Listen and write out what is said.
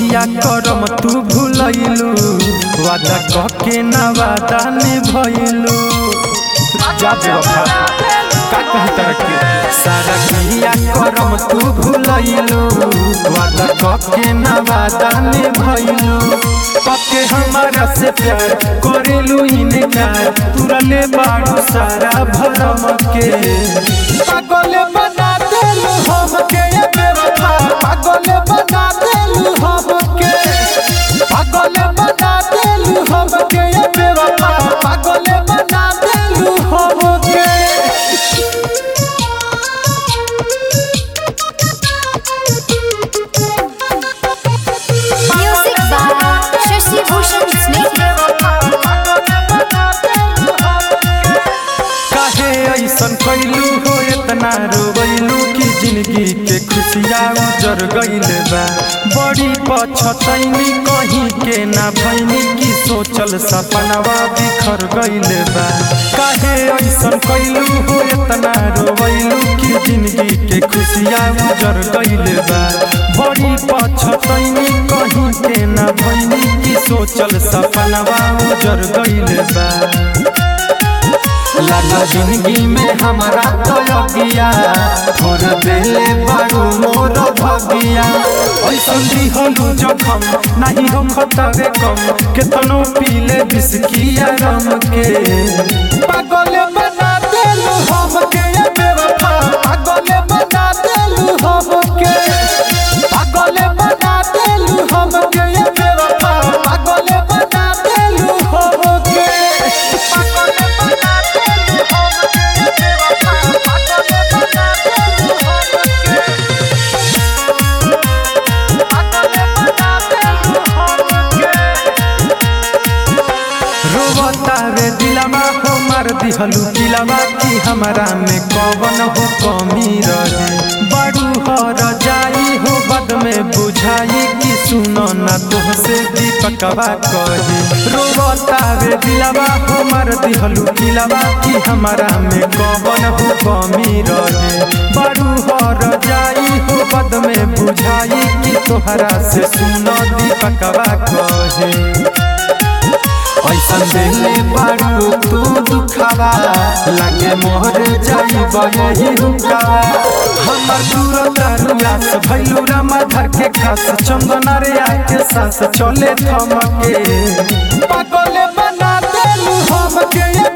किया करम तू भूलैलू वादा कहके ना वादा निभैलू जा बेवफा का कही तरक्की सारा किया करम तू भूलैलू वादा कहके ना वादा निभैलू पक्के हमारा से प्यार करेलू इनकार तुरले बाड़ू सारा भरम के पागल बना देलू हमके बेवफा पागल बना देलू हमके पागल बना देलू हमके बेवफा पागल बना देलू हमके Music by Shashi Bhushan Snake. काहे ऐसन कैलू हो इतना रोवैलू कि जिंदगी के खुशियाँ उजर गइल बा बड़ी पछतैनी कहीं के ना भैनी कि सोचल सपनवा बिखर गइल बा काहे ऐसन कैलू हो इतना रोवैलू कि जिंदगी के खुशियाँ उजर गइल बा बड़ी पछतैनी कहीं के ना भैनी कि सोचल सपनवा उजर गइल बा लगा जिंदगी में हमारा तो लगिया थोड़ देले बारू मोर भगिया ऐसन दिहलू जखम नहीं हो खतरे कम केतनो पीले बिस्किया रम के पागल बना देलू हमके बेवफा पागल बना देलू हमके पागल बना देलू हमके बेवफा पागल बना देलू हमके पागल बना रोवतावे दिलवा हो मार दिहलू दिलवा कि हमारा में कवन हो कमी रहे बड़ू हर जाई हो बद में बुझाई कि सुनो ना तुहसे दीपकवा कही रोवतावे दिलवा हो मार दिहलू दिलवा कि हमारा में कवन हो कमी रहे बड़ू हर जाई हो बद में बुझाई कि तोहरा से सुनो दीपकवा कही ऐसन देले बारू तू दुखावा लगे मोहर जाइबा यही हुकावा हमर दूर दरुआस भैलू रामाधर के खास चंदना रे आके सास चले थमके पागल बना देलू हमके